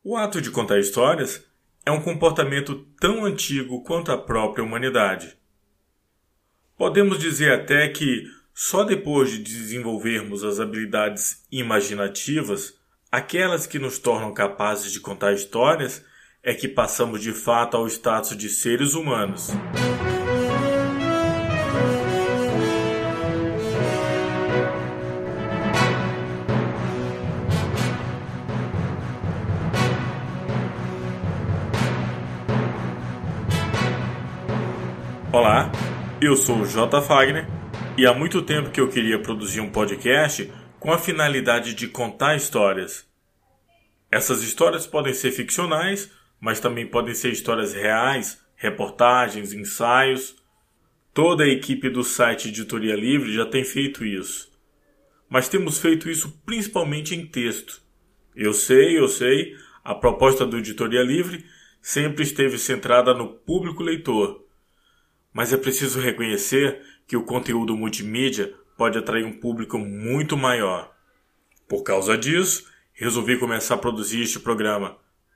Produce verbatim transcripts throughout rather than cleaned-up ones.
O ato de contar histórias é um comportamento tão antigo quanto a própria humanidade. Podemos dizer até que só depois de desenvolvermos as habilidades imaginativas, aquelas que nos tornam capazes de contar histórias, é que passamos de fato ao status de seres humanos. Olá, eu sou o J. Fagner e há muito tempo que eu queria produzir um podcast com a finalidade de contar histórias. Essas histórias podem ser ficcionais, mas também podem ser histórias reais, reportagens, ensaios. Toda a equipe do site Editoria Livre já tem feito isso. Mas temos feito isso principalmente em texto. Eu sei, eu sei, a proposta do Editoria Livre sempre esteve centrada no público leitor. Mas é preciso reconhecer que o conteúdo multimídia pode atrair um público muito maior. Por causa disso, resolvi começar a produzir este programa.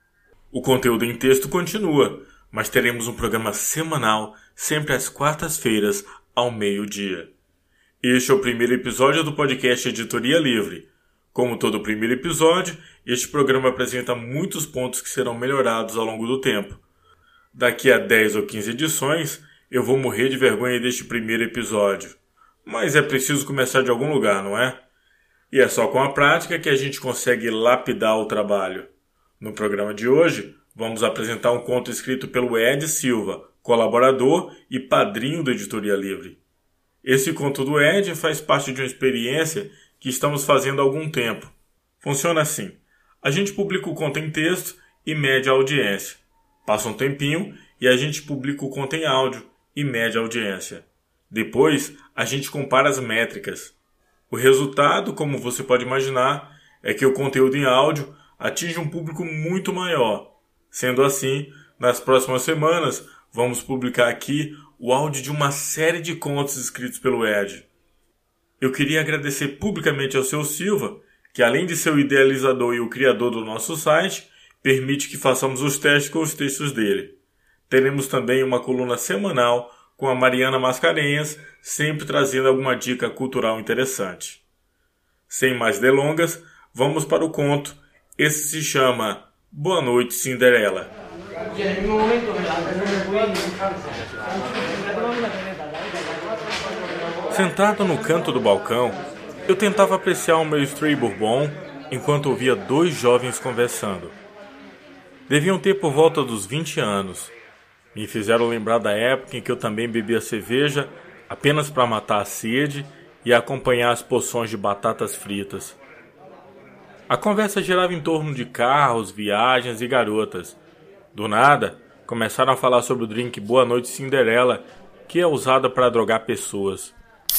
O conteúdo em texto continua, mas teremos um programa semanal, sempre às quartas-feiras, ao meio-dia. Este é o primeiro episódio do podcast Editoria Livre. Como todo primeiro episódio, este programa apresenta muitos pontos que serão melhorados ao longo do tempo. Daqui a dez ou quinze edições, eu vou morrer de vergonha deste primeiro episódio. Mas é preciso começar de algum lugar, não é? E é só com a prática que a gente consegue lapidar o trabalho. No programa de hoje, vamos apresentar um conto escrito pelo Ed Silva, colaborador e padrinho do Editoria Livre. Esse conto do Ed faz parte de uma experiência que estamos fazendo há algum tempo. Funciona assim: a gente publica o conto em texto e mede a audiência. Passa um tempinho e a gente publica o conto em áudio e mede a audiência. Depois, a gente compara as métricas. O resultado, como você pode imaginar, é que o conteúdo em áudio atinge um público muito maior. Sendo assim, nas próximas semanas, vamos publicar aqui o áudio de uma série de contos escritos pelo Ed. Eu queria agradecer publicamente ao seu Silva, que além de ser o idealizador e o criador do nosso site, permite que façamos os testes com os textos dele. Teremos também uma coluna semanal com a Mariana Mascarenhas, sempre trazendo alguma dica cultural interessante. Sem mais delongas, vamos para o conto. Esse se chama Boa Noite, Cinderela. Sentado no canto do balcão, eu tentava apreciar o meu Stray Bourbon enquanto ouvia dois jovens conversando. Deviam ter por volta dos vinte anos. Me fizeram lembrar da época em que eu também bebia cerveja apenas para matar a sede e acompanhar as porções de batatas fritas. A conversa girava em torno de carros, viagens e garotas. Do nada, começaram a falar sobre o drink Boa Noite Cinderela, que é usado para drogar pessoas.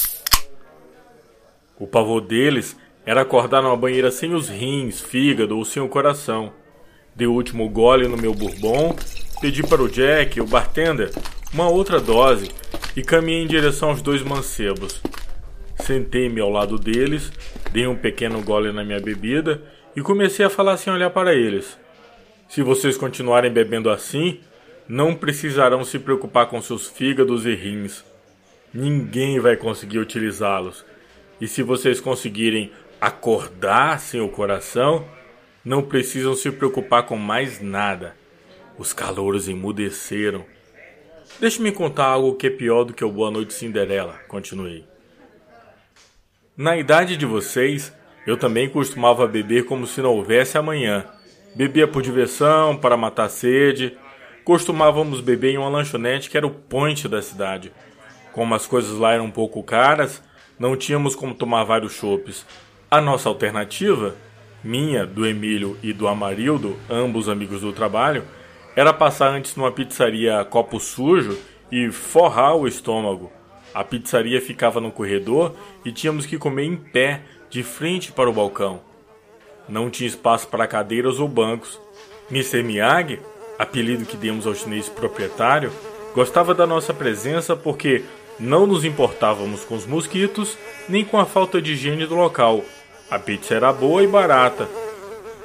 O pavor deles era acordar numa banheira sem os rins, fígado ou sem o coração. Dei o último gole no meu bourbon, pedi para o Jack, o bartender, uma outra dose e caminhei em direção aos dois mancebos. Sentei-me ao lado deles, dei um pequeno gole na minha bebida e comecei a falar sem olhar para eles. Se vocês continuarem bebendo assim, não precisarão se preocupar com seus fígados e rins. Ninguém vai conseguir utilizá-los. E se vocês conseguirem acordar sem o coração, não precisam se preocupar com mais nada. Os calouros emudeceram. Deixe-me contar algo que é pior do que o Boa Noite Cinderela, continuei. Na idade de vocês, eu também costumava beber como se não houvesse amanhã. Bebia por diversão, para matar a sede. Costumávamos beber em uma lanchonete que era o point da cidade. Como as coisas lá eram um pouco caras, não tínhamos como tomar vários chopes. A nossa alternativa, minha, do Emílio e do Amarildo, ambos amigos do trabalho, era passar antes numa pizzaria Copo Sujo e forrar o estômago. A pizzaria ficava no corredor e tínhamos que comer em pé, de frente para o balcão. Não tinha espaço para cadeiras ou bancos. mister Miyagi, apelido que demos ao chinês proprietário, gostava da nossa presença porque não nos importávamos com os mosquitos nem com a falta de higiene do local. A pizza era boa e barata.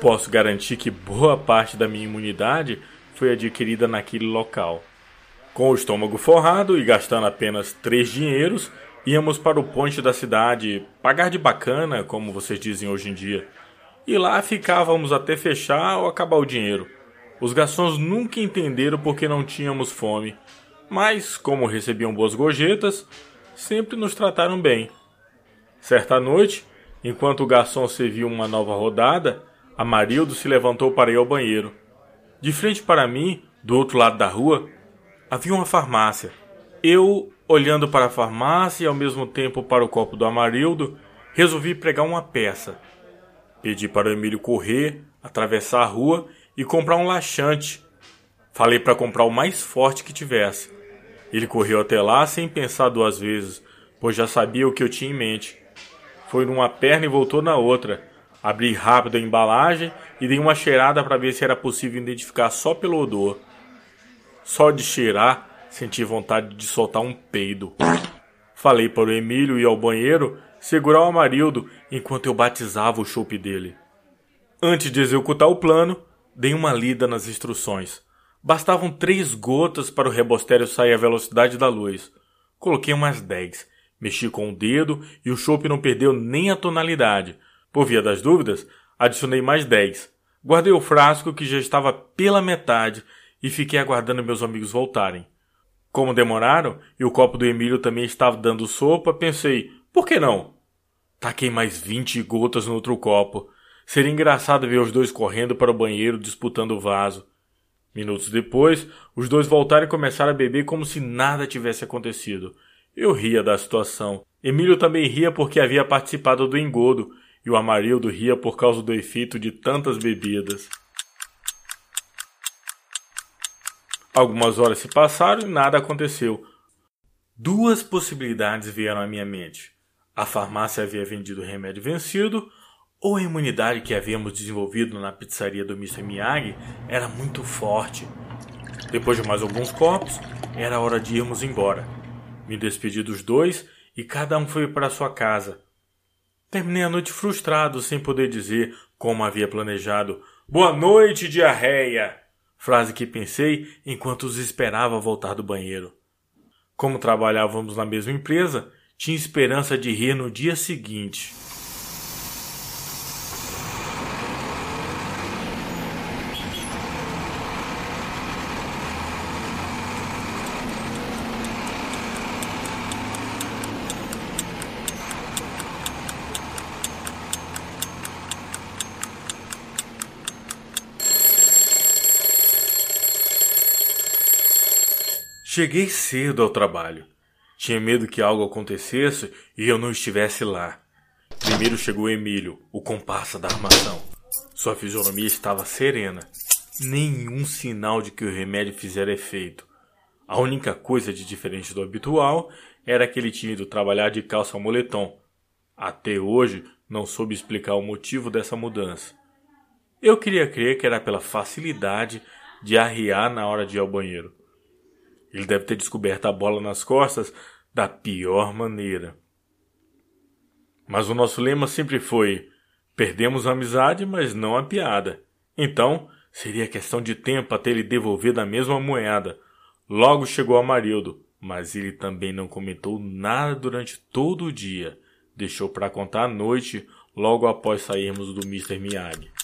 Posso garantir que boa parte da minha imunidade foi adquirida naquele local. Com o estômago forrado e gastando apenas três dinheiros, íamos para o ponte da cidade, pagar de bacana, como vocês dizem hoje em dia. E lá ficávamos até fechar ou acabar o dinheiro. Os garçons nunca entenderam porque não tínhamos fome, mas, como recebiam boas gorjetas, sempre nos trataram bem. Certa noite, enquanto o garçom serviu uma nova rodada, Amarildo se levantou para ir ao banheiro. De frente para mim, do outro lado da rua, havia uma farmácia. Eu, olhando para a farmácia e ao mesmo tempo para o copo do Amarildo, resolvi pregar uma peça. Pedi para o Emílio correr, atravessar a rua e comprar um laxante. Falei para comprar o mais forte que tivesse. Ele correu até lá sem pensar duas vezes, pois já sabia o que eu tinha em mente. Foi numa perna e voltou na outra. Abri rápido a embalagem e dei uma cheirada para ver se era possível identificar só pelo odor. Só de cheirar, senti vontade de soltar um peido. Falei para o Emílio ir ao banheiro segurar o Amarildo enquanto eu batizava o chope dele. Antes de executar o plano, dei uma lida nas instruções. Bastavam três gotas para o rebostério sair à velocidade da luz. Coloquei umas dez. Mexi com o dedo e o chope não perdeu nem a tonalidade. Por via das dúvidas, adicionei mais dez. Guardei o frasco que já estava pela metade e fiquei aguardando meus amigos voltarem. Como demoraram e o copo do Emílio também estava dando sopa, pensei, por que não? Taquei mais vinte gotas no outro copo. Seria engraçado ver os dois correndo para o banheiro disputando o vaso. Minutos depois, os dois voltaram e começaram a beber como se nada tivesse acontecido. Eu ria da situação. Emílio também ria porque havia participado do engodo, e o Amarildo ria por causa do efeito de tantas bebidas. Algumas horas se passaram e nada aconteceu. Duas possibilidades vieram à minha mente. A farmácia havia vendido remédio vencido, ou a imunidade que havíamos desenvolvido na pizzaria do mister Miyagi era muito forte. Depois de mais alguns copos, era hora de irmos embora. Me despedi dos dois e cada um foi para sua casa. Terminei a noite frustrado, sem poder dizer, como havia planejado, "Boa noite, diarreia!", frase que pensei enquanto os esperava voltar do banheiro. Como trabalhávamos na mesma empresa, tinha esperança de rir no dia seguinte. Cheguei cedo ao trabalho. Tinha medo que algo acontecesse e eu não estivesse lá. Primeiro chegou Emílio, o comparsa da armação. Sua fisionomia estava serena. Nenhum sinal de que o remédio fizera efeito. A única coisa de diferente do habitual era que ele tinha ido trabalhar de calça moletom. Até hoje não soube explicar o motivo dessa mudança. Eu queria crer que era pela facilidade de arriar na hora de ir ao banheiro. Ele deve ter descoberto a bola nas costas da pior maneira. Mas o nosso lema sempre foi: perdemos a amizade, mas não a piada. Então, seria questão de tempo até ele devolver da mesma moeda. Logo chegou Amarildo, mas ele também não comentou nada durante todo o dia. Deixou para contar à noite, logo após sairmos do mister Miyagi.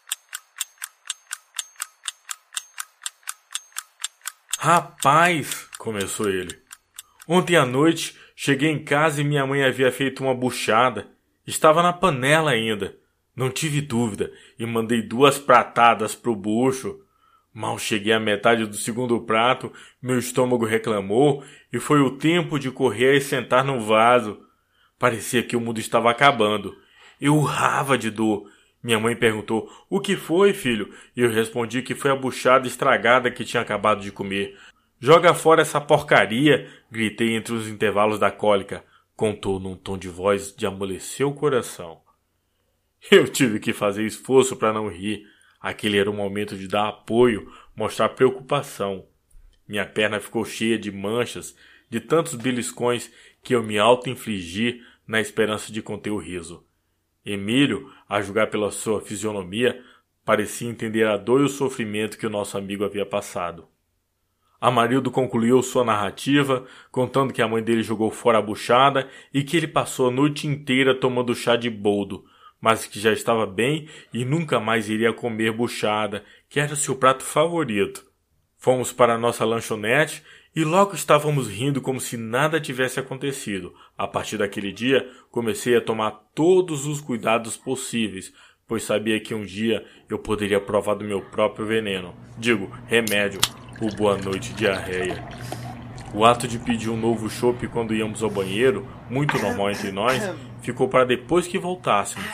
"Rapaz", começou ele. "Ontem à noite cheguei em casa e minha mãe havia feito uma buchada. Estava na panela ainda. Não tive dúvida e mandei duas pratadas pro bucho. Mal cheguei à metade do segundo prato, meu estômago reclamou e foi o tempo de correr e sentar no vaso. Parecia que o mundo estava acabando. Eu urrava de dor. Minha mãe perguntou, "O que foi, filho?" E eu respondi que foi a buchada estragada que tinha acabado de comer. "Joga fora essa porcaria", gritei entre os intervalos da cólica. Contou num tom de voz de amolecer o coração. Eu tive que fazer esforço para não rir. Aquele era o momento de dar apoio, mostrar preocupação. Minha perna ficou cheia de manchas, de tantos beliscões que eu me auto-infligi na esperança de conter o riso. Emílio, a julgar pela sua fisionomia, Parecia entender a dor e o sofrimento que o nosso amigo havia passado. Amarildo concluiu sua narrativa, contando que a mãe dele jogou fora a buchada e que ele passou a noite inteira tomando chá de boldo, mas que já estava bem e nunca mais iria comer buchada, que era seu prato favorito. Fomos para a nossa lanchonete e logo estávamos rindo como se nada tivesse acontecido. A partir daquele dia, comecei a tomar todos os cuidados possíveis, pois sabia que um dia eu poderia provar do meu próprio veneno. Digo, remédio, o boa noite diarreia. O ato de pedir um novo chopp quando íamos ao banheiro, muito normal entre nós, ficou para depois que voltássemos.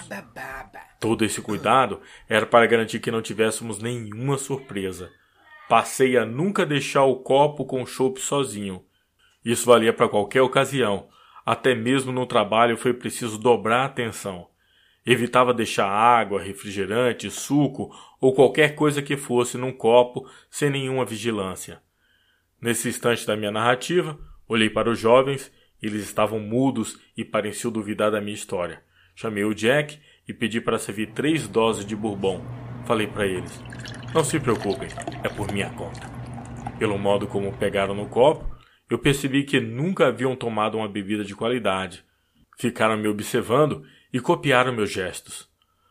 Todo esse cuidado era para garantir que não tivéssemos nenhuma surpresa. Passei a nunca deixar o copo com chopp sozinho. Isso valia para qualquer ocasião. Até mesmo no trabalho foi preciso dobrar a atenção. Evitava deixar água, refrigerante, suco ou qualquer coisa que fosse num copo sem nenhuma vigilância. Nesse instante da minha narrativa, olhei para os jovens. Eles estavam mudos e pareciam duvidar da minha história. Chamei o Jack e pedi para servir três doses de bourbon. Falei para eles: não se preocupem, é por minha conta. Pelo modo como pegaram no copo, eu percebi que nunca haviam tomado uma bebida de qualidade. Ficaram me observando e copiaram meus gestos.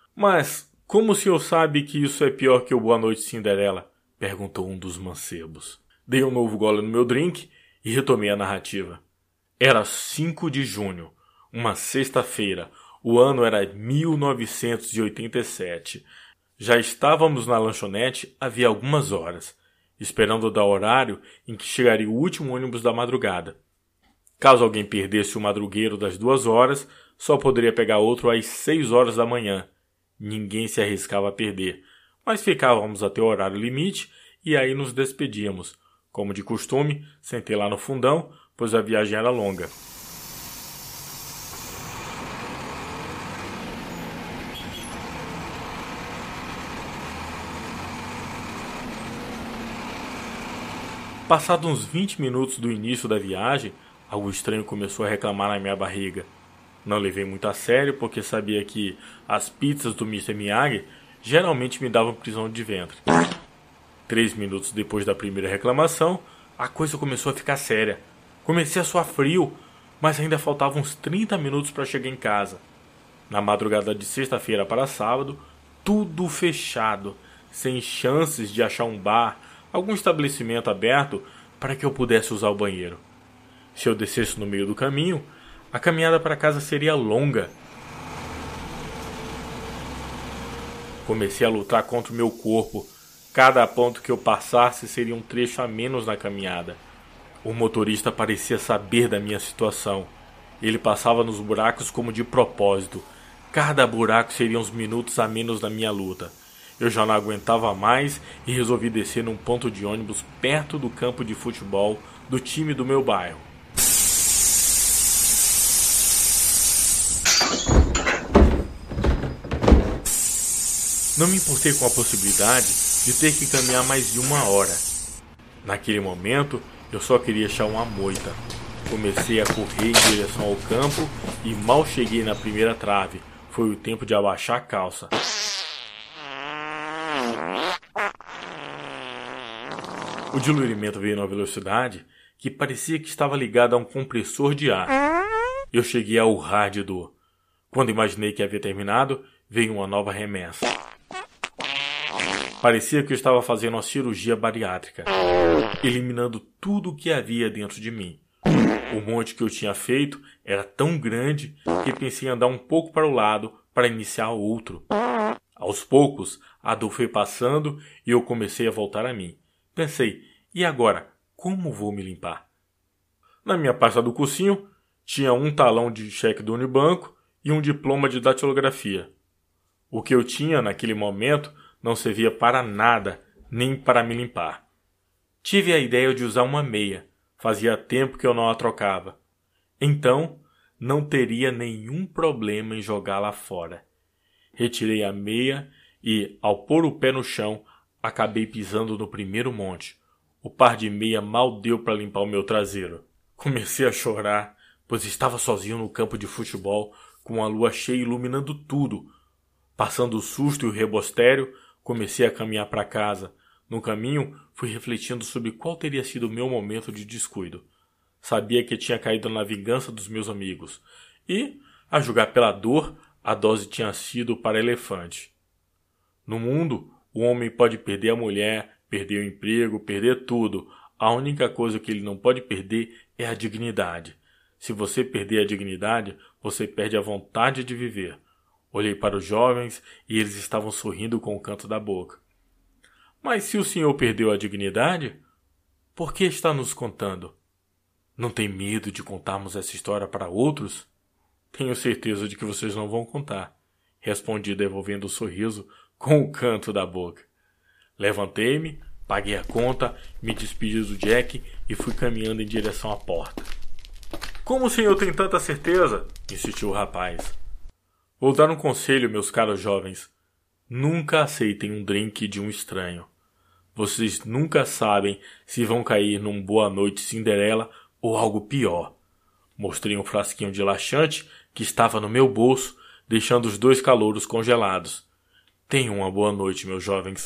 Mas como o senhor sabe que isso é pior que o Boa Noite Cinderela? Perguntou um dos mancebos. Dei um novo gole no meu drink e retomei a narrativa. Era cinco de junho, uma sexta-feira. O ano era mil novecentos e oitenta e sete. Já estávamos na lanchonete havia algumas horas, esperando dar horário em que chegaria o último ônibus da madrugada. Caso alguém perdesse o madrugueiro das duas horas, só poderia pegar outro às seis horas da manhã. Ninguém se arriscava a perder, mas ficávamos até o horário limite e aí nos despedíamos. Como de costume, sentei lá no fundão, pois a viagem era longa. Passados uns vinte minutos do início da viagem, algo estranho começou a reclamar na minha barriga. Não levei muito a sério porque sabia que as pizzas do mister Miyagi geralmente me davam prisão de ventre. Três minutos depois da primeira reclamação, a coisa começou a ficar séria. Comecei a suar frio, mas ainda faltavam uns trinta minutos para chegar em casa. Na madrugada de sexta-feira para sábado, tudo fechado, sem chances de achar um bar, algum estabelecimento aberto para que eu pudesse usar o banheiro. Se eu descesse no meio do caminho, a caminhada para casa seria longa. Comecei a lutar contra o meu corpo. Cada ponto que eu passasse seria um trecho a menos na caminhada. O motorista parecia saber da minha situação. Ele passava nos buracos como de propósito. Cada buraco seria uns minutos a menos na minha luta. Eu já não aguentava mais e resolvi descer num ponto de ônibus perto do campo de futebol do time do meu bairro. Não me importei com a possibilidade de ter que caminhar mais de uma hora. Naquele momento, eu só queria achar uma moita. Comecei a correr em direção ao campo e mal cheguei na primeira trave. Foi o tempo de abaixar a calça. O diluirimento veio numa velocidade que parecia que estava ligado a um compressor de ar. Eu cheguei a urrar de dor. Quando imaginei que havia terminado, veio uma nova remessa. Parecia que eu estava fazendo uma cirurgia bariátrica, eliminando tudo o que havia dentro de mim. O monte que eu tinha feito era tão grande que pensei em andar um pouco para o lado para iniciar outro. Aos poucos, a dor foi passando e eu comecei a voltar a mim. Pensei, e agora, como vou me limpar? Na minha pasta do cursinho, tinha um talão de cheque do Unibanco e um diploma de datilografia. O que eu tinha naquele momento não servia para nada, nem para me limpar. Tive a ideia de usar uma meia. Fazia tempo que eu não a trocava. Então, não teria nenhum problema em jogá-la fora. Retirei a meia e, ao pôr o pé no chão, acabei pisando no primeiro monte. O par de meia mal deu para limpar o meu traseiro. Comecei a chorar, pois estava sozinho no campo de futebol, com a lua cheia iluminando tudo. Passando o susto e o rebostério, Comecei a caminhar para casa. No caminho, fui refletindo sobre qual teria sido o meu momento de descuido. Sabia que tinha caído na vingança dos meus amigos. E, a julgar pela dor, a dose tinha sido para elefante. No mundo, o homem pode perder a mulher, perder o emprego, perder tudo. A única coisa que ele não pode perder é a dignidade. Se você perder a dignidade, você perde a vontade de viver. Olhei para os jovens e eles estavam sorrindo com o canto da boca. Mas se o senhor perdeu a dignidade, por que está nos contando? Não tem medo de contarmos essa história para outros? Tenho certeza de que vocês não vão contar, respondi devolvendo o sorriso com o canto da boca. Levantei-me, paguei a conta, me despedi do Jack e fui caminhando em direção à porta. Como o senhor tem tanta certeza? Insistiu o rapaz. Vou dar um conselho, meus caros jovens. Nunca aceitem um drink de um estranho. Vocês nunca sabem se vão cair num Boa Noite Cinderela ou algo pior. Mostrei um frasquinho de laxante que estava no meu bolso, deixando os dois calouros congelados. Tenham uma boa noite, meus jovens.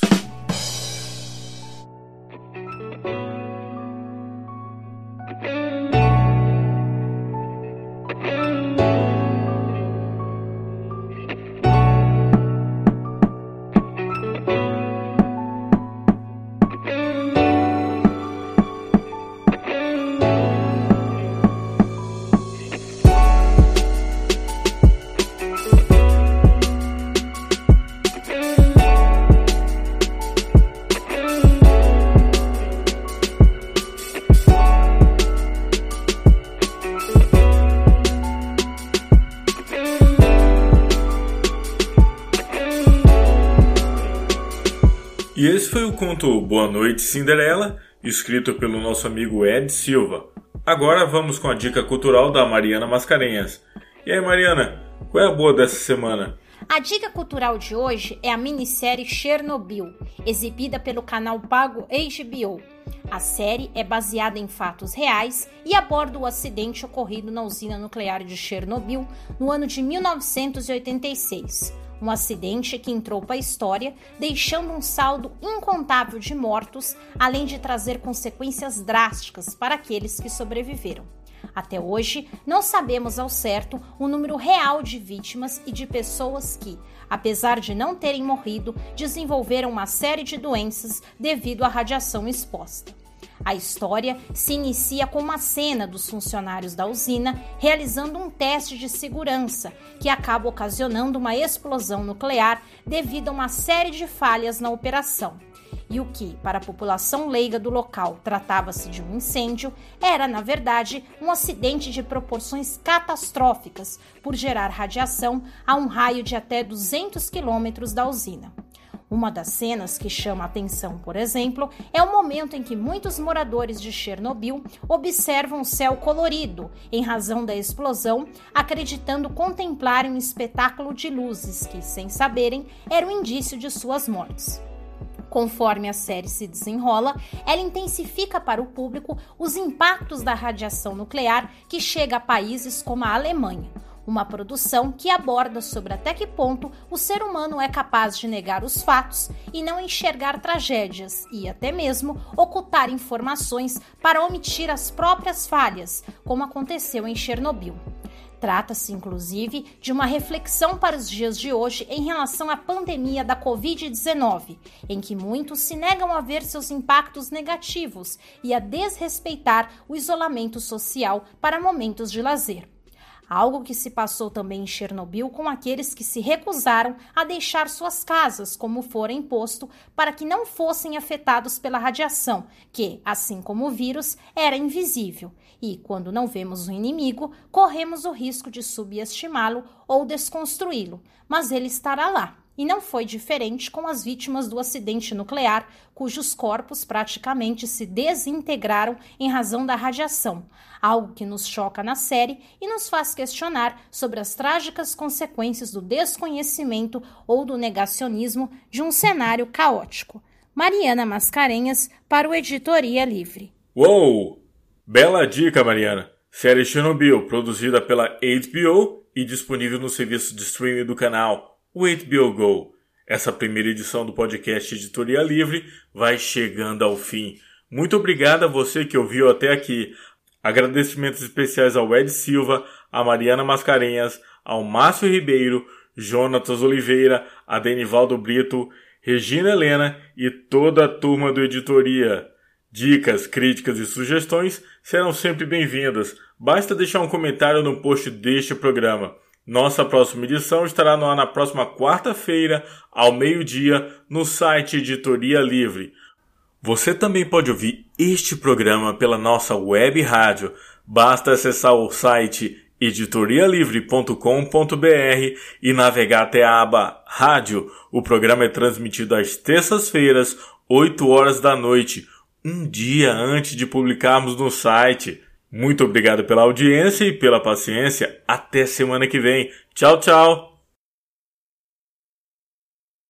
E esse foi o conto Boa Noite Cinderela, escrito pelo nosso amigo Ed Silva. Agora vamos com a dica cultural da Mariana Mascarenhas. E aí, Mariana, qual é a boa dessa semana? A dica cultural de hoje é a minissérie Chernobyl, exibida pelo canal pago H B O. A série é baseada em fatos reais e aborda o acidente ocorrido na usina nuclear de Chernobyl no ano de mil novecentos e oitenta e seis. Um acidente que entrou para a história, deixando um saldo incontável de mortos, além de trazer consequências drásticas para aqueles que sobreviveram. Até hoje, não sabemos ao certo o número real de vítimas e de pessoas que, apesar de não terem morrido, desenvolveram uma série de doenças devido à radiação exposta. A história se inicia com uma cena dos funcionários da usina realizando um teste de segurança que acaba ocasionando uma explosão nuclear devido a uma série de falhas na operação. E o que, para a população leiga do local, tratava-se de um incêndio, era, na verdade, um acidente de proporções catastróficas por gerar radiação a um raio de até duzentos quilômetros da usina. Uma das cenas que chama a atenção, por exemplo, é o momento em que muitos moradores de Chernobyl observam o céu colorido, em razão da explosão, acreditando contemplarem um espetáculo de luzes que, sem saberem, era um indício de suas mortes. Conforme a série se desenrola, ela intensifica para o público os impactos da radiação nuclear que chega a países como a Alemanha. Uma produção que aborda sobre até que ponto o ser humano é capaz de negar os fatos e não enxergar tragédias e até mesmo ocultar informações para omitir as próprias falhas, como aconteceu em Chernobyl. Trata-se, inclusive, de uma reflexão para os dias de hoje em relação à pandemia da covid dezenove, em que muitos se negam a ver seus impactos negativos e a desrespeitar o isolamento social para momentos de lazer. Algo que se passou também em Chernobyl com aqueles que se recusaram a deixar suas casas como fora imposto para que não fossem afetados pela radiação, que, assim como o vírus, era invisível. E, quando não vemos o inimigo, corremos o risco de subestimá-lo ou desconstruí-lo, mas ele estará lá. E não foi diferente com as vítimas do acidente nuclear, cujos corpos praticamente se desintegraram em razão da radiação, algo que nos choca na série e nos faz questionar sobre as trágicas consequências do desconhecimento ou do negacionismo de um cenário caótico. Mariana Mascarenhas, para o Editoria Livre. Uou! Bela dica, Mariana! Série Chernobyl, produzida pela H B O e disponível no serviço de streaming do canal, o H B O Go. Essa primeira edição do podcast Editoria Livre vai chegando ao fim. Muito obrigado a você que ouviu até aqui. Agradecimentos especiais ao Ed Silva, a Mariana Mascarenhas, ao Márcio Ribeiro, Jonatas Oliveira, a Denivaldo Brito, Regina Helena e toda a turma do Editoria. Dicas, críticas e sugestões serão sempre bem-vindas. Basta deixar um comentário no post deste programa. Nossa próxima edição estará no ar na próxima quarta-feira, ao meio-dia, no site Editoria Livre. Você também pode ouvir este programa pela nossa web rádio. Basta acessar o site editoria livre ponto com ponto br e navegar até a aba Rádio. O programa é transmitido às terças-feiras, oito horas da noite, um dia antes de publicarmos no site. Muito obrigado pela audiência e pela paciência. Até semana que vem. Tchau, tchau!